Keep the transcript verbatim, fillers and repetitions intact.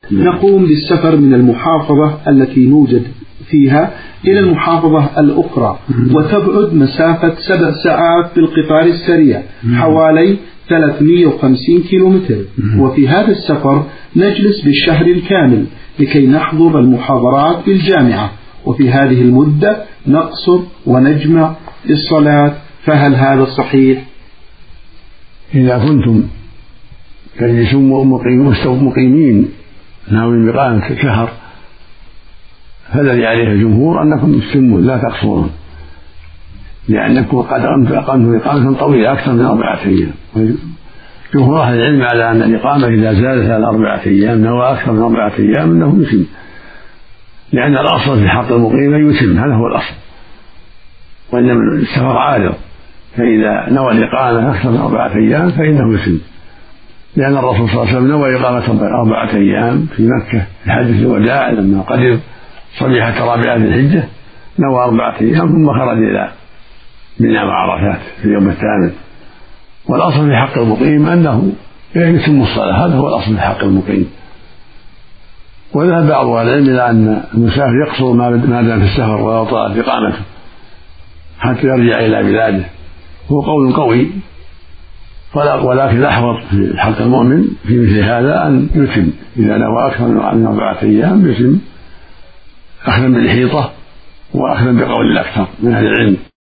نقوم بالسفر من المحافظة التي نوجد فيها إلى المحافظة الأخرى، وتبعد مسافة سبع ساعات بالقطار السريع حوالي ثلاثمئة وخمسين كيلومتر. وفي هذا السفر نجلس بالشهر الكامل لكي نحضر المحاضرات بالجامعة، وفي هذه المدة نقصر ونجمع للصلاة. فهل هذا صحيح؟ إذا كنتم تجلسون مقيمين ناويين بإقامة شهر فالذي عليه الجمهور أنكم تتمون لا تقصرون، لأنكم قد أقمتم إقامة طويلة أكثر من أربعة أيام. جمهور أهل العلم على أن الإقامة إذا زادت على أربعة أيام نوى أكثر من أربعة أيام أنه يتم، لأن الأصل في حق المقيم يتم، هذا هو الأصل، وإنما السفر عارض، فإذا نوى الإقامة أكثر من أربعة أيام فإنه يتم، لأن الرسول صلى الله عليه وسلم نوى إقامة أربعة أيام في مكة في حجة الوداع لما قدم صبيحة رابعة الحجة، نوى أربعة أيام ثم خرج إلى منى وعرفات في اليوم الثامن. والأصل في حق المقيم أنه يتم الصلاة، هذا هو الأصل في حق المقيم. وذهب بعض أهل العلم إلى أن المسافر يقصر ما دام في السفر ولا طالت إقامته حتى يرجع إلى بلاده، هو قول قوي، ولكن الأحوط في حق المؤمن في مثل هذا أن يتم، إذا نوى أكثر من أربعة أيام يتم، أخذا بالحيطة وأخذا بقول الأكثر من أهل العلم.